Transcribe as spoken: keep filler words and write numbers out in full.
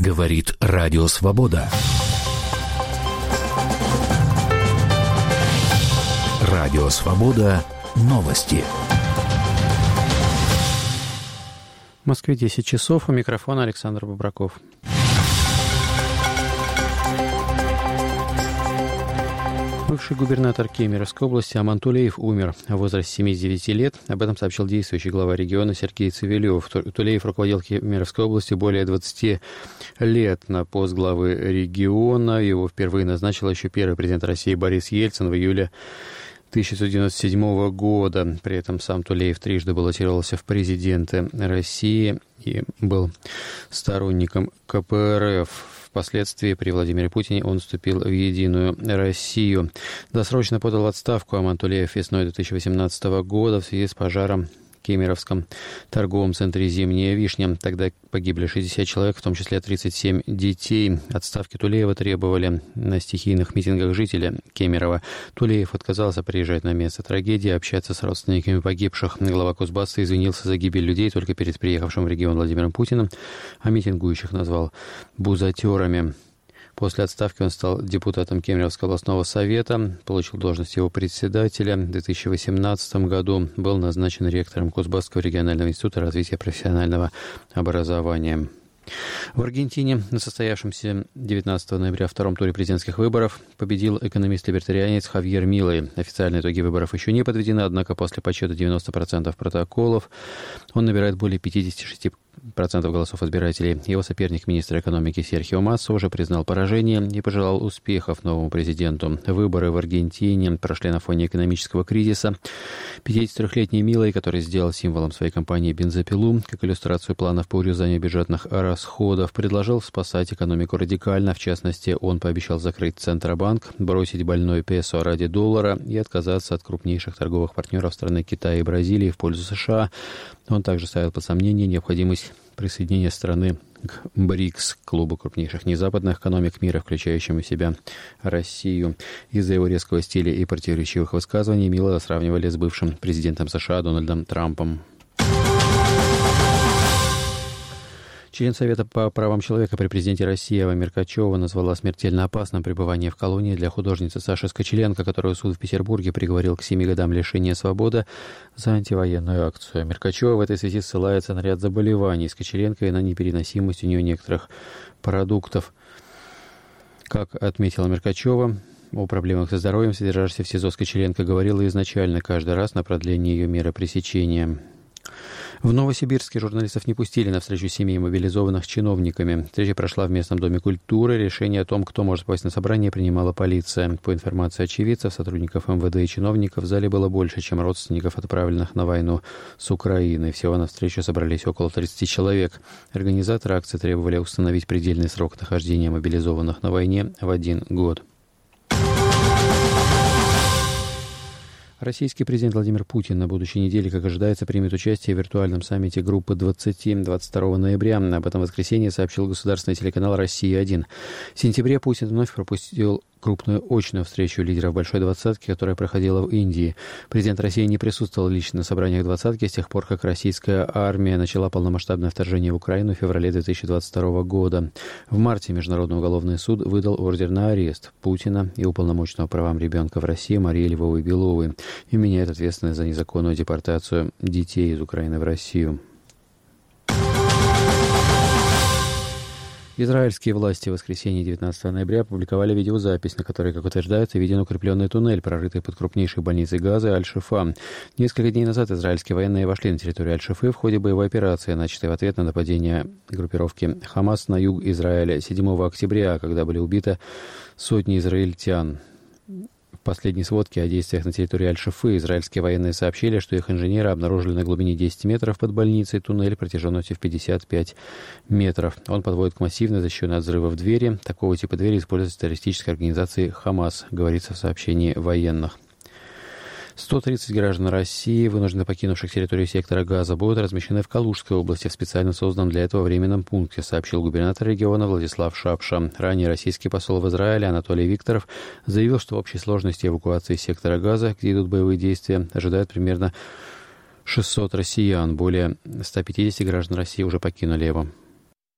Говорит Радио Свобода. Радио Свобода. Новости. В Москве десять часов. У микрофона Александр Бобраков. Бывший губернатор Кемеровской области Аман Тулеев умер в возрасте семидесяти девяти лет. Об этом сообщил действующий глава региона Сергей Цивилев. Тулеев руководил Кемеровской областью более двадцати лет на пост главы региона. Его впервые назначил еще первый президент России Борис Ельцин в июле тысяча девятьсот девяносто седьмого года. При этом сам Тулеев трижды баллотировался в президенты России и был сторонником ка пэ эр эф. Впоследствии при Владимире Путине он вступил в «Единую Россию». Досрочно подал в отставку Аман Тулеев весной две тысячи восемнадцатого года в связи с пожаром в Кемеровском торговом центре «Зимняя вишня». Тогда погибли шестьдесят человек, в том числе тридцать семь детей. Отставки Тулеева требовали на стихийных митингах жители Кемерово. Тулеев отказался приезжать на место трагедии, общаться с родственниками погибших. Глава Кузбасса извинился за гибель людей только перед приехавшим в регион Владимиром Путиным, а митингующих назвал бузатерами. После отставки он стал депутатом Кемеровского областного совета, получил должность его председателя. В две тысячи восемнадцатом году был назначен ректором Кузбасского регионального института развития профессионального образования. В Аргентине на состоявшемся девятнадцатого ноября втором туре президентских выборов победил экономист-либертарианец Хавьер Милей. Официальные итоги выборов еще не подведены, однако после подсчета девяноста процентов протоколов он набирает более пятидесяти шести процентов голосов избирателей. Его соперник, министр экономики Серхио Масса, уже признал поражение и пожелал успехов новому президенту. Выборы в Аргентине прошли на фоне экономического кризиса. пятидесятитрёхлетний Милей, который сделал символом своей кампании бензопилу, как иллюстрацию планов по урезанию бюджетных расходов, предложил спасать экономику радикально. В частности, он пообещал закрыть Центробанк, бросить больной песо ради доллара и отказаться от крупнейших торговых партнеров страны Китая и Бразилии в пользу США. Он также ставил под сомнение необходимость присоединения страны к БРИКС, клубу крупнейших незападных экономик мира, включающему в себя Россию. Из-за его резкого стиля и противоречивых высказываний Милея сравнивали с бывшим президентом США Дональдом Трампом. Член Совета по правам человека при президенте России Ава Меркачева назвала смертельно опасным пребывание в колонии для художницы Саши Скочеленко, которую суд в Петербурге приговорил к семи годам лишения свободы за антивоенную акцию. Меркачева в этой связи ссылается на ряд заболеваний Скочеленко и на непереносимость у нее некоторых продуктов. Как отметила Меркачева, о проблемах со здоровьем, содержащейся в СИЗО Скочеленко, говорила изначально, каждый раз на продление ее меры пресечения. В Новосибирске журналистов не пустили на встречу семей мобилизованных с чиновниками. Встреча прошла в местном доме культуры. Решение о том, кто может попасть на собрание, принимала полиция. По информации очевидцев, сотрудников эм вэ дэ и чиновников в зале было больше, чем родственников, отправленных на войну с Украины. Всего на встречу собрались около тридцати человек. Организаторы акции требовали установить предельный срок нахождения мобилизованных на войне в один год. Российский президент Владимир Путин на будущей неделе, как ожидается, примет участие в виртуальном саммите группы двадцати двадцать второго ноября. Об этом в воскресенье сообщил государственный телеканал «Россия один». В сентябре Путин вновь пропустил крупную очную встречу лидеров Большой двадцатки, которая проходила в Индии. Президент России не присутствовал лично на собраниях двадцатки с тех пор, как российская армия начала полномасштабное вторжение в Украину в феврале две тысячи двадцать второго года. В марте Международный уголовный суд выдал ордер на арест Путина и уполномоченного по правам ребенка в России Марии Львовой-Беловой и меняет ответственность за незаконную депортацию детей из Украины в Россию. Израильские власти в воскресенье девятнадцатого ноября опубликовали видеозапись, на которой, как утверждается, виден укрепленный туннель, прорытый под крупнейшей больницей Газы Аль-Шифа. Несколько дней назад израильские военные вошли на территорию Аль-Шифы в ходе боевой операции, начатой в ответ на нападение группировки Хамас на юг Израиля седьмого октября, когда были убиты сотни израильтян. В последней сводке о действиях на территории Аль-Шифы израильские военные сообщили, что их инженеры обнаружили на глубине десяти метров под больницей туннель протяженностью в пятьдесят пять метров. Он подводит к массивной, защищенной от взрывов двери. Такого типа двери используются террористической организацией «Хамас», говорится в сообщении военных. сто тридцать граждан России, вынужденно покинувших территорию сектора Газа, будут размещены в Калужской области в специально созданном для этого временном пункте, сообщил губернатор региона Владислав Шапша. Ранее российский посол в Израиле Анатолий Викторов заявил, что в общей сложности эвакуации из сектора Газа, где идут боевые действия, ожидают примерно шестьсот россиян. Более ста пятидесяти граждан России уже покинули его.